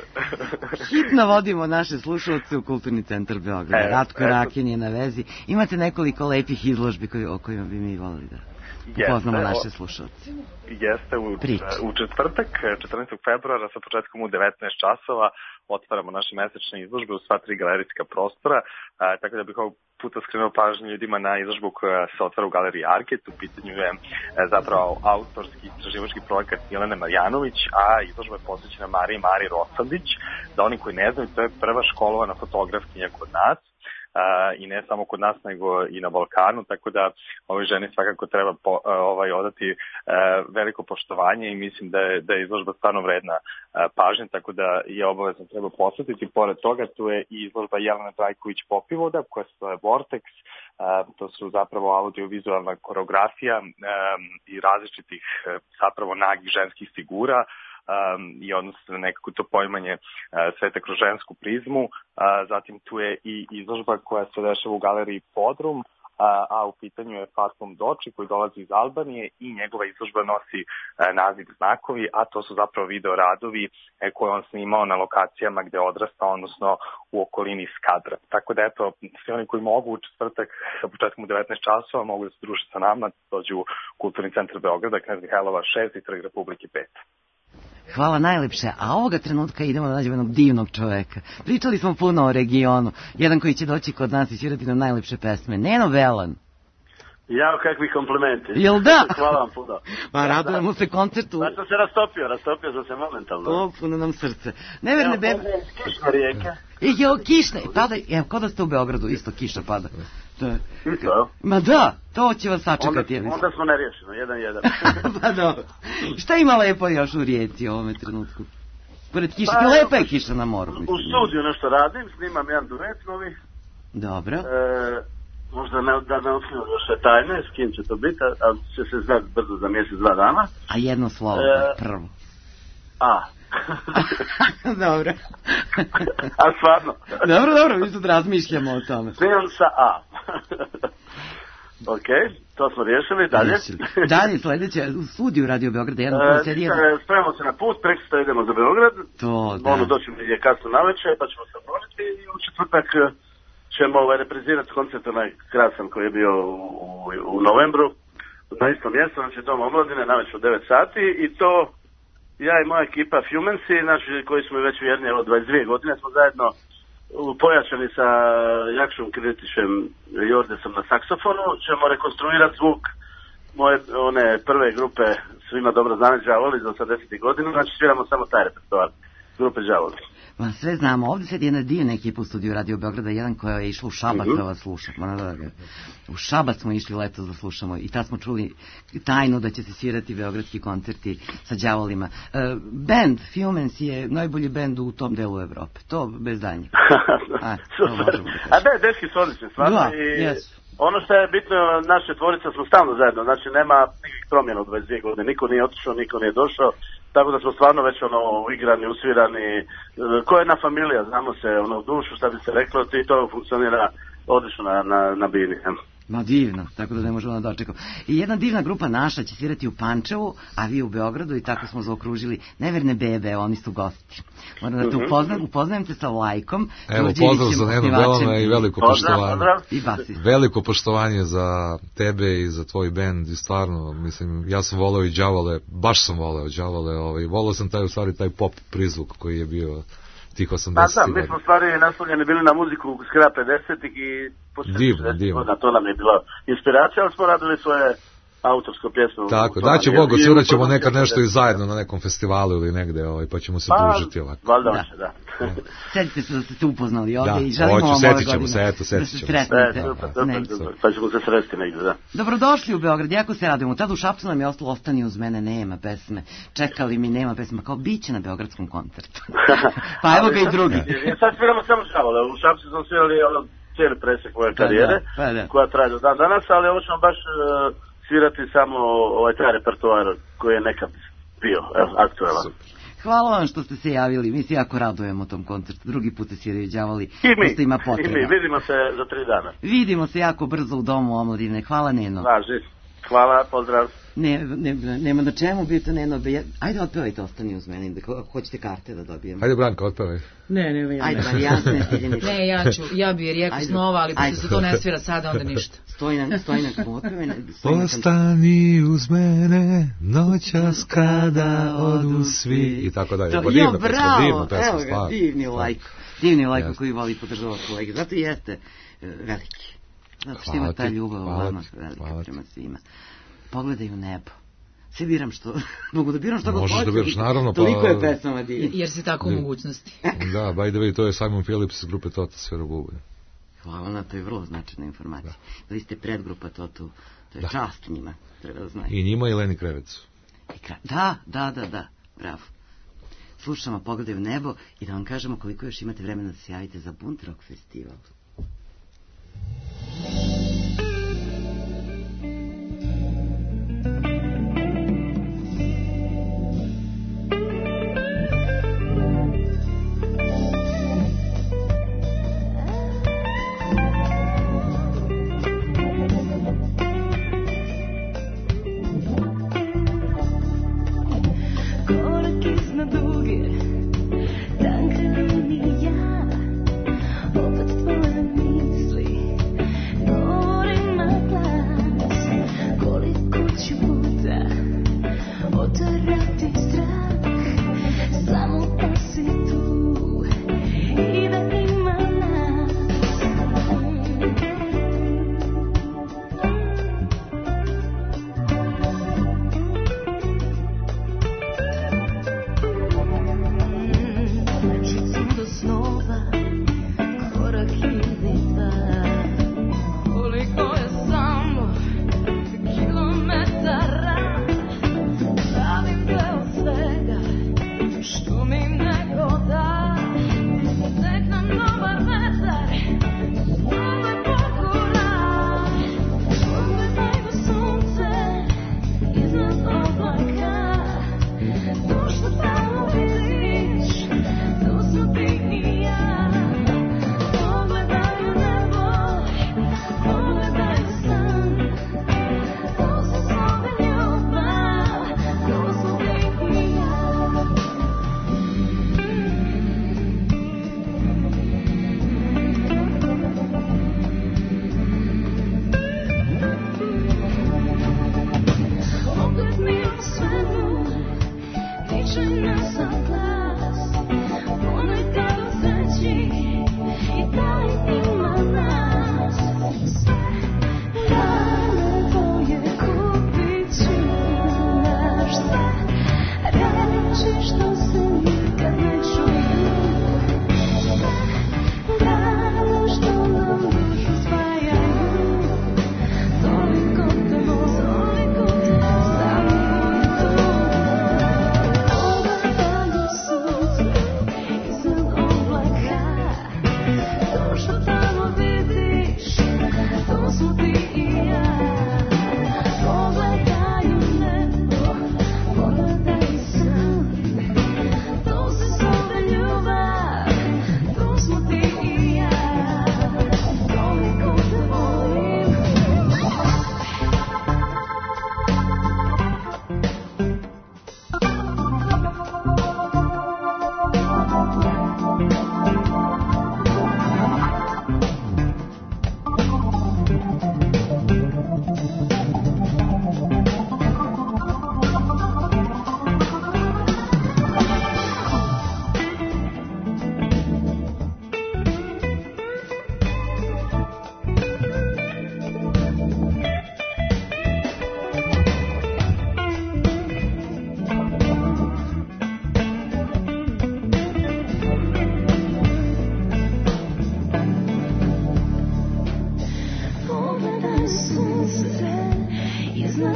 Hitno vodimo naše slušalce u Kulturni centar Beograda. E, Ratko Rakin je na vezi. Imate nekoliko lepih izložbi koji, o kojima bi mi volili da upoznamo naše slušalce. Jeste, u, u četvrtak, četrnaestog februara, sa početkom u devetnaest časova, otvaramo naše mesečne izložbe u sva tri galerijska prostora, a, tako da bih ovog puta skrenuo pažnju ljudima na izložbu koja se otvara u galeriji Arket. U pitanju je e, zapravo autorski istraživački projekat Jelene Marjanović, a izložba je posvećena Mariji Mari Rosandić. Da oni koji ne znaju, to je prva školovana fotografkinja kod nas. Uh, i ne samo kod nas nego i na Balkanu, tako da ovoj ženi svakako treba po, uh, ovaj, odati uh, veliko poštovanje i mislim da je, da je izložba stvarno vredna uh, pažnje, tako da je obavezno treba posvetiti. Pored toga tu je i izložba Jelena Trajković Popivoda koja se zove Vortex, uh, to su zapravo audio-vizualna koreografija um, i različitih uh, zapravo nagih ženskih figura. Um, i odnosno nekako to poimanje uh, sveta kroz žensku prizmu. Uh, zatim tu je i izložba koja se dešava u galeriji Podrum, uh, a u pitanju je Fatum Doči koji dolazi iz Albanije i njegova izložba nosi uh, naziv Znakovi, a to su zapravo video radovi uh, koje on snimao na lokacijama gde je odrastao, odnosno u okolini Skadra. Tako da eto, svi oni koji mogu u četvrtak sa početkom u devetnaest časova mogu da se druže sa nama, dođu u Kulturni centar Beograda, Knez Mihajlova šest i Trg Republike pet. Hvala najlepše, a ovoga trenutka idemo da nađemo jednog divnog čoveka. Pričali smo puno o regionu, jedan koji će doći kod nas i svirati nam najlepše pesme. Neno Velan. Jao, kakvi komplimenti. Jel da? Hvala vam puno. Pa radujemo se koncertu. Pa sam se rastopio, rastopio sam se momentalno. O, puno nam srce. Neverne bebe. Evo, kišna rijeka. E, jo, kišna. Pada, evo, kod da ste u Beogradu, isto kiša pada. To je. Isto? Ma da, to će vas sačekati. Onda, onda smo nerješeno, jedan jedan. Pa dobro. Šta ima lepo još u Rijeci u ovome trenutku? Pored kiša, pa, lepa je kiša na moru. Mislim. U studiju nešto radim, snimam jedan duet novi. Dobro. E, možda ne, da ne otkrivam još sve tajne, s kim će to biti, ali će se znati brzo za mjesec, dva dana. A jedno slovo, e, prvo. A. Dobro. A stvarno? Dobro, dobro, mi sad razmišljamo o tome. Snimam sa A. Ok, to smo riješili, dalje. Dalje, sledeće, u studiju Radio Beograd jedan e, serije. Spremamo se na put, preksutra idemo za Beograd. To, da. Ono doći je kasno na večer, pa ćemo se obnoviti i u četvrtak ćemo ovaj, reprizirati koncert onaj krasan koji je bio u, u, u novembru. Na istom mjestu, znači Dom omladine, na večer u devet sati i to ja i moja ekipa Fumensi, znači koji smo već vjerni od dvadeset dvije godine, smo zajedno pojačani sa Jakšom Kritišem i Jordesom na saksofonu, ćemo rekonstruirati zvuk moje one prve grupe, svima dobro znane Đavoli za osamdesetih godina, znači sviramo samo taj repertoar grupe Đavoli. Ma sve znamo, ovdje sad jedna divna ekipa u studiju Radio Beograda, jedan koja je išla u Šabac mm-hmm. da vas sluša. U Šabac smo išli leto da slušamo i tad smo čuli tajnu da će se svirati beogradski koncerti sa Đavolima. Uh, band Fumens je najbolji band u tom delu Evrope, to bez danje. A, A da, dečki su odlični, stvarno. Da, i yes. Ono što je bitno, naše tvorice smo stalno zajedno, znači nema nikakvih promjena u dvadeset dvije godine, niko nije otišao, niko nije došao, tako da smo stvarno već ono uigrani, usvirani, ko je jedna familija, znamo se ono u dušu, šta bi se reklo, i to funkcionira odlično na, na, na bini. Ma divno, tako da ne možemo da dočekamo. I jedna divna grupa naša će svirati u Pančevu, a vi u Beogradu i tako smo zaokružili Neverne bebe, oni su gosti. Moram da te upoznam, upoznajem te sa Lajkom. Evo, pozdrav za Nenu Belome i veliko poštovanje. I basist. Veliko poštovanje za tebe i za tvoj bend i stvarno, mislim, ja sam voleo i Đavole, baš sam voleo Đavole, ovaj, voleo sam taj, u stvari, taj pop prizvuk koji je bio tih osamdesetih. Pa da, mi smo stvari nastavljeni bili na muziku s kraja pedesetih i divno, divno. Godina, to nam je bila inspiracija, ali smo radili svoje autorsko pjesmu. Tako, daće Bog, osvirat ćemo nekad nešto i zajedno na nekom festivalu ili negde, ovaj, pa ćemo se pa, družiti ovako. Valjda da. Će, da. Sedite se da ste se upoznali ovdje da, i želimo hoću, vam ove godine se, eto, da se sretnete. sretnete. E, super, super, super. Pa ćemo se sresti negdje, da. Dobrodošli u Beograd, jako se radujemo. Tad u Šapcu nam je ostalo Ostani uz mene, nema pesme. Čekali mi, nema pesme, kao biće na beogradskom koncertu. Pa evo ga i drugi. Sad sviramo samo Đavole, u Šapcu smo svirali ono cijeli presek moje karijere, pa da, pa da. koja traje do dan danas, ali ovo ćemo baš uh, svirati samo ovaj taj repertoar koji je nekad bio aktuelan. Hvala vam što ste se javili, mi se jako radujemo tom koncertu, drugi put se sviraju Đavoli, I mi, ima potreba. I mi, vidimo se za tri dana. Vidimo se jako brzo u Domu omladine, hvala Neno. Važi, hvala, pozdrav. Ne, ne, nema na čemu biti Neno, be... ajde otpevajte Ostani uz mene, ako hoćete karte da dobijem. Ajde Branka, otpevaj. Ne, ne, ja ajde, bar ja se ne stiđe ništa. Ne, ja ću, ja bi jer jeku snova, ali pošto se to ne svira sada, onda ništa. Stoji na, stoji na otpevene. Ostani uz mene, noćas kada odu svi. I tako dalje. To, pa divno, jo, bravo, divno, evo ga, stvar. divni lajko. Divni lajko koji voli podržava kolege. Zato i jeste uh, veliki. Zato što ima ta ljubav u vama velika prema svima. Pogledaj u nebo. Sve biram što, mogu da biram što god hoću. Možeš da biraš, naravno. Pa... Toliko je pesama divno. Jer si tako u mogućnosti. Da, by the way, to je Simon Phillips iz grupe Tota Sferobubanj. Hvala na, to je vrlo značajna informacija. Da. Vi ste predgrupa Totu, to je da. Čast njima, treba da znaju. I njima i Leni Krevecu. Da, da, da, da, bravo. Slušamo Pogledaj u nebo i da vam kažemo koliko još imate vremena da se javite za Bunt Rock festival. Opet tvoje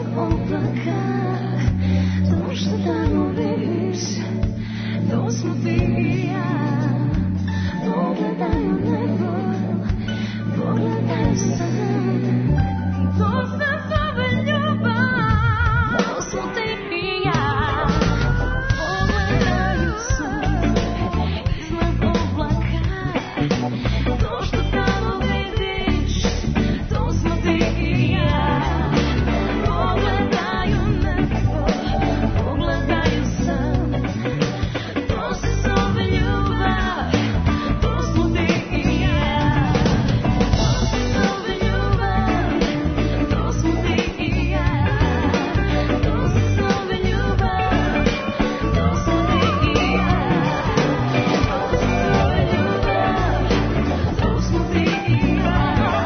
oblaka, to što tamo vidiš, to smo ti i ja. Pogledaju nebo, pogledaju san, to se zove ljubav, to smo ti i ja. Pogledaju san, iznad oblaka, to što tamo vidiš, to smo ti i ja. Pogledaju nebo, pogledaju san, to se zove ljubav, to smo ti i ja. To se zove ljubav, to smo ti i ja. To se zove ljubav, to smo ti i ja. To se zove ljubav, to smo ti i ja.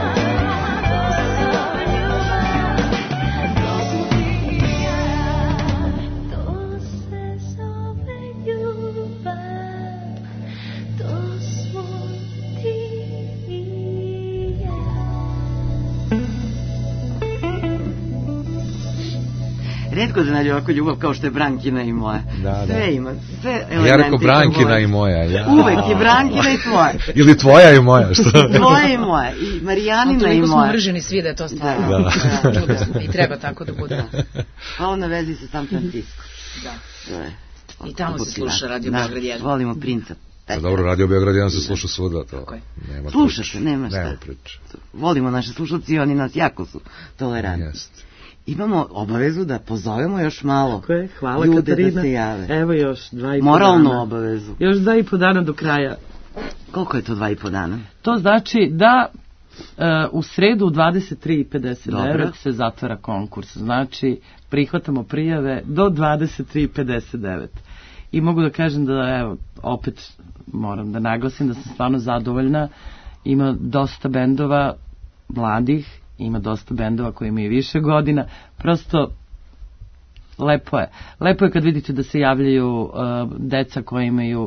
Retko da nađe ovako ljubav kao što je Brankina i moja. Da, sve da. ima, sve elementi. Ja rekao Brankina i moja. Ja. Uvek je Brankina i tvoja. Ili tvoja i moja, što? Tvoja i moja, i Marijanina i moja. Toliko smo mrženi svi da je to stvarno. Da. Da. Čudesno. I treba tako da bude. Hvala na vezi sa San Francisco. Da. To je. I tamo se sluša Radio Beograd jedan. Volimo Princa. Pa dobro, Radio Beograd jedan se sluša svuda. To. Nema sluša se, nema šta. Nema priče. Volimo naše slušalci i oni nas jako su tolerantni. Jeste. Imamo obavezu da pozovemo još malo okay, hvala, ljude Katarina. Da se jave. Evo još dva i po Moralnu dana. obavezu. Još dva i po dana do kraja. Koliko je to dva i po dana? To znači da uh, u sredu u dvadeset tri i pedeset devet Dobro. Se zatvara konkurs. Znači prihvatamo prijave do dvadeset tri i pedeset devet. I mogu da kažem da, evo, opet moram da naglasim da sam stvarno zadovoljna. Ima dosta bendova mladih, ima dosta bendova koji imaju više godina, prosto lepo je. Lepo je kad vidite da se javljaju uh, deca koji imaju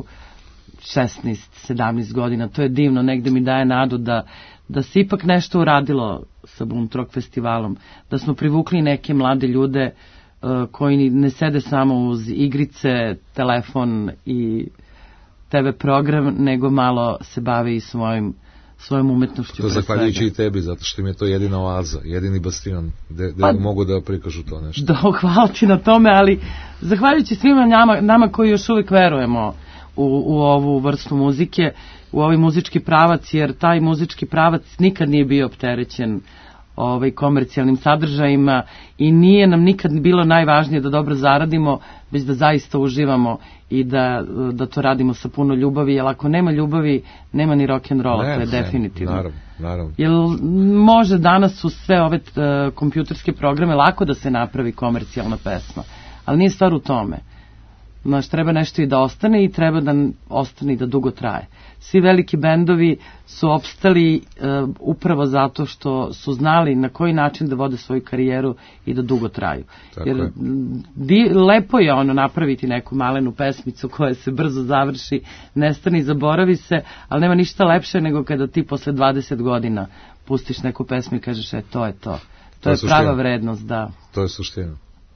šesnaest sedamnaest godina, to je divno, negde mi daje nadu da, da se ipak nešto uradilo sa Bund Rock festivalom, da smo privukli neke mlade ljude uh, koji ne sede samo uz igrice, telefon i te ve program, nego malo se bave i svojim svojom umetnošću. To zahvaljujući i tebi, zato što im je to jedina oaza, jedini bastion, gde pa, mogu da prikažu to nešto. Da, hvala ti na tome, ali zahvaljujući svima nama, nama koji još uvijek verujemo u, u ovu vrstu muzike, u ovaj muzički pravac, jer taj muzički pravac nikad nije bio opterećen ovaj, komercijalnim sadržajima i nije nam nikad bilo najvažnije da dobro zaradimo, već da zaista uživamo i da, da to radimo sa puno ljubavi, jer ako nema ljubavi, nema ni rock'n'rolla, to je ne, definitivno. Naravno, naravno. Jer može danas u sve ove uh, kompjuterske programe lako da se napravi komercijalna pesma, ali nije stvar u tome. Znaš, treba nešto i da ostane i treba da ostane i da dugo traje. Svi veliki bendovi su opstali uh, upravo zato što su znali na koji način da vode svoju karijeru i da dugo traju. Tako Jer je. Di, lepo je ono napraviti neku malenu pesmicu koja se brzo završi, nestane i zaboravi se, ali nema ništa lepše nego kada ti posle dvadeset godina pustiš neku pesmu i kažeš e, to je to. To, to je, je prava vrednost, da. To je suština.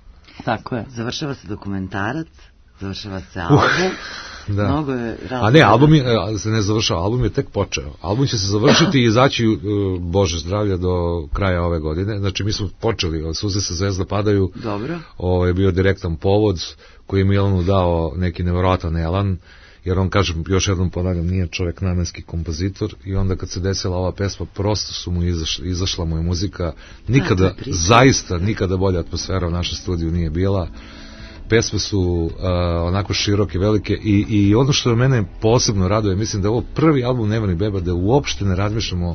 Tako je. Završava se dokumentarac, završava se album. Uh, da. Mnogo je A ne, album je, se ne završava, album je tek počeo. Album će se završiti i izaći, uh, Bože zdravlja, do kraja ove godine. Znači, mi smo počeli, Suze sa zvezda padaju. Dobro. Ovo je bio direktan povod koji je Milanu dao neki nevjerojatan elan, jer on, kažem, još jednom ponavljam, nije čovjek namenski kompozitor i onda kad se desila ova pesma, prosto su mu izašla, izašla mu je muzika. Nikada, da, zaista, nikada bolja atmosfera u našem studiju nije bila. Pesme su uh, onako široke, velike i, i ono što mene posebno raduje, mislim da je ovo prvi album Neverni Beba da uopšte ne razmišljamo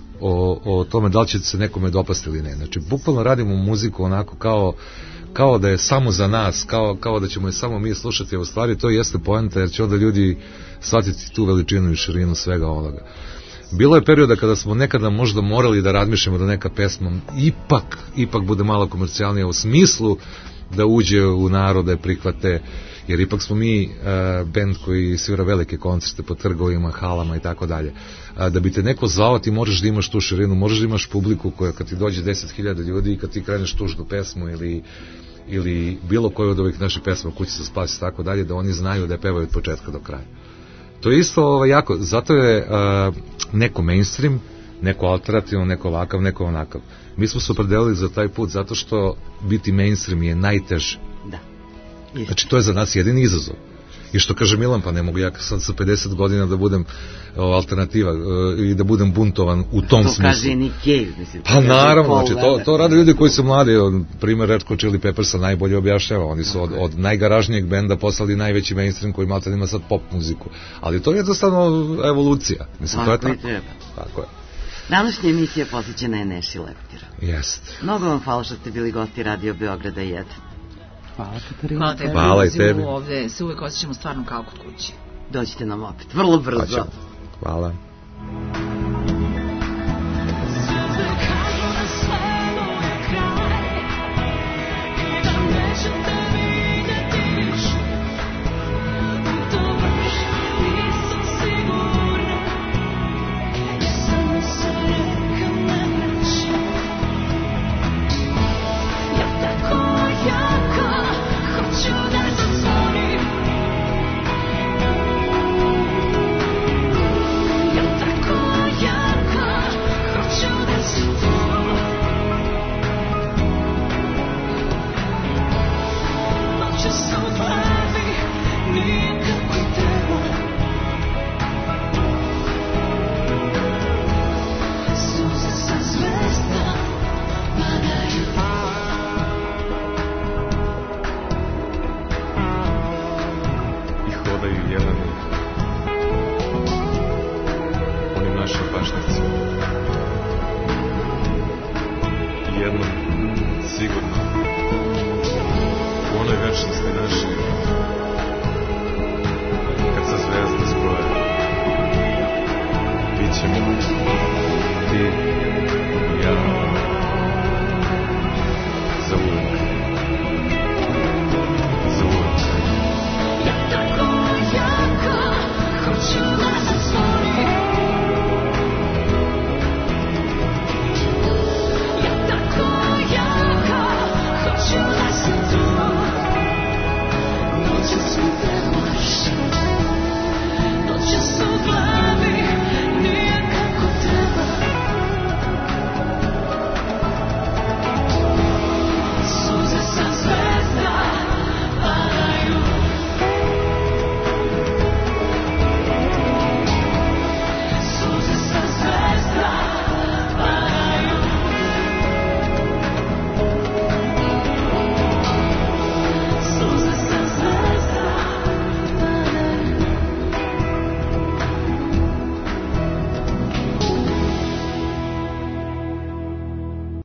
o, o tome da li će se nekome dopasti ili ne. Znači, bukvalno radimo muziku onako kao, kao da je samo za nas, kao, kao da ćemo je samo mi slušati, a u stvari to jeste poenta, jer će onda ljudi shvatiti tu veličinu i širinu svega onoga. Bilo je perioda kada smo nekada možda morali da razmišljamo da neka pesma ipak, ipak bude malo komercijalnija u smislu da uđe u narod, da je prihvate, jer ipak smo mi uh, bend koji svira velike koncerte po trgovima, halama i tako dalje. Da bi te neko zvao, ti možeš da imaš tu širinu, možeš da imaš publiku koja kad ti dođe deset hiljada ljudi i kad ti kreneš tužnu pesmu ili ili bilo koju od ovih naših pesma, Kući se spasi i tako dalje, da oni znaju da je pevaju od početka do kraja. To je isto ovaj, jako, zato je uh, neko mainstream, neko alternativno, neko ovakav, neko onakav. Mi smo se opredelili za taj put zato što biti mainstream je najteže. Da. Znači to je za nas jedini izazov. I što kaže Milan, pa ne mogu ja sad sa pedeset godina da budem o, alternativa o, i da budem buntovan u tom to smislu. To kaže Nick Cave, mislim. Pa naravno, znači, to, to rade ljudi koji su mladi, primjer Red Hot Chili Peppersa najbolje objašnjava, oni su od, od najgaražnijeg benda poslali najveći mainstream koji malta ima sad pop muziku, ali to je jednostavno evolucija, mislim, to je tako. Tako je. Današnja emisija posvećena je Neši Leptira. Jeste. Mnogo vam hvala što ste bili gosti Radio Beograda jedan. Hvala, Katarina. Hvala tebi. Hvala i tebi. Ovde se uvek osjećamo stvarno kao kod kući. Dođite nam opet, vrlo brzo. Hvala.